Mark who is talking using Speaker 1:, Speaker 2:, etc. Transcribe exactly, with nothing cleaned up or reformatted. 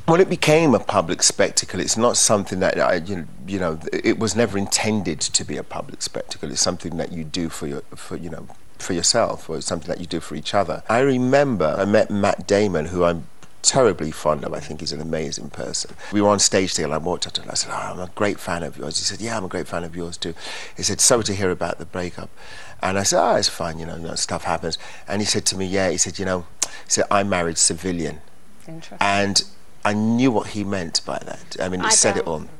Speaker 1: Well, it became a public spectacle. It's not something that I, you, you know, it was never intended to be a public spectacle. It's something that you do for your, for you know, for yourself, or it's something that you do for each other. I remember I met Matt Damon, who I'm terribly fond of. I think he's an amazing person. We were on stage together. I walked up to him. I said, "Oh, I'm a great fan of yours." He said, "Yeah, I'm a great fan of yours too." He said, "Sorry to hear about the breakup." And I said, "Oh, it's fine. You know, you know, stuff happens." And he said to me, "Yeah." He said, "You know," he said, "I married civilian."
Speaker 2: Interesting.
Speaker 1: And I knew what he meant by that. I mean, it
Speaker 2: I
Speaker 1: said
Speaker 2: don't.
Speaker 1: it all.